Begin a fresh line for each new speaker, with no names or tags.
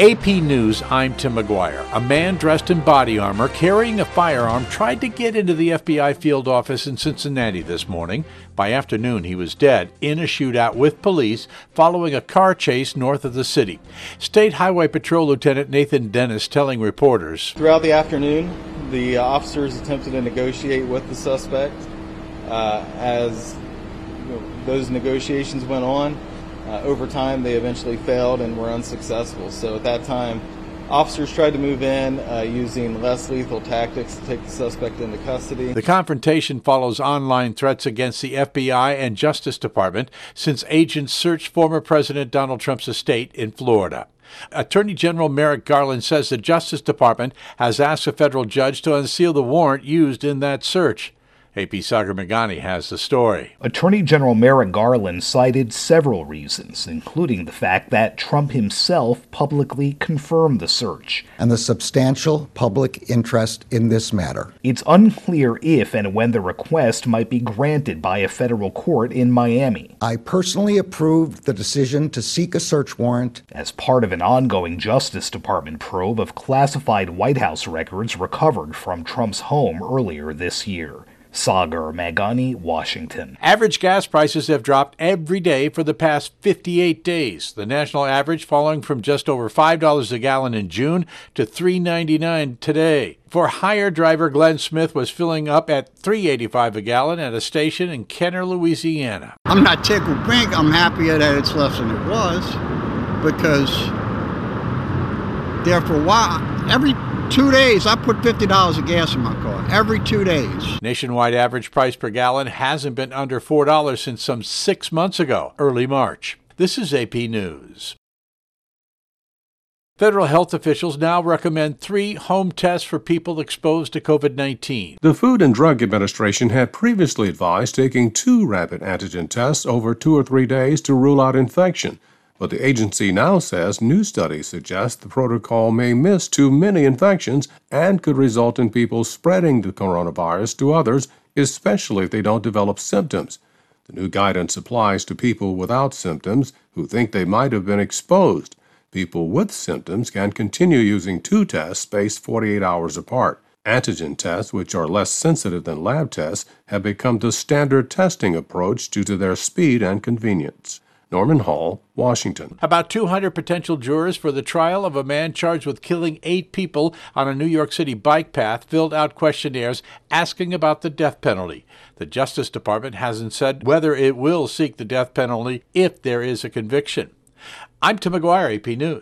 AP News, I'm Tim McGuire. A man dressed in body armor carrying a firearm tried to get into the FBI field office in Cincinnati this morning. By afternoon, he was dead in a shootout with police following a car chase north of the city. State Highway Patrol Lieutenant Nathan Dennis telling reporters,
throughout the afternoon, the officers attempted to negotiate with the suspect. As those negotiations went on, over time, they eventually failed and were unsuccessful. So at that time, officers tried to move in using less lethal tactics to take the suspect into custody.
The confrontation follows online threats against the FBI and Justice Department since agents searched former President Donald Trump's estate in Florida. Attorney General Merrick Garland says the Justice Department has asked a federal judge to unseal the warrant used in that search. AP Sagar Meghani has the story.
Attorney General Merrick Garland cited several reasons, including the fact that Trump himself publicly confirmed the search.
And the substantial public interest in this matter.
It's unclear if and when the request might be granted by a federal court in Miami.
I personally approved the decision to seek a search warrant
as part of an ongoing Justice Department probe of classified White House records recovered from Trump's home earlier this year. Sagar Meghani, Washington.
Average gas prices have dropped every day for the past 58 days. The national average falling from just over $5 a gallon in June to $3.99 today. For hire, driver Glenn Smith was filling up at $3.85 a gallon at a station in Kenner, Louisiana.
I'm not tickled pink. I'm happier that it's less than it was, because there for a while, every 2 days, I put $50 of gas in my car, every 2 days.
Nationwide average price per gallon hasn't been under $4 since some 6 months ago, early March. This is AP News. Federal health officials now recommend 3 home tests for people exposed to COVID-19.
The Food and Drug Administration had previously advised taking 2 rapid antigen tests over 2 or 3 days to rule out infection. But the agency now says new studies suggest the protocol may miss too many infections and could result in people spreading the coronavirus to others, especially if they don't develop symptoms. The new guidance applies to people without symptoms who think they might have been exposed. People with symptoms can continue using 2 tests spaced 48 hours apart. Antigen tests, which are less sensitive than lab tests, have become the standard testing approach due to their speed and convenience. Norman Hall, Washington.
About 200 potential jurors for the trial of a man charged with killing 8 people on a New York City bike path filled out questionnaires asking about the death penalty. The Justice Department hasn't said whether it will seek the death penalty if there is a conviction. I'm Tim McGuire, AP News.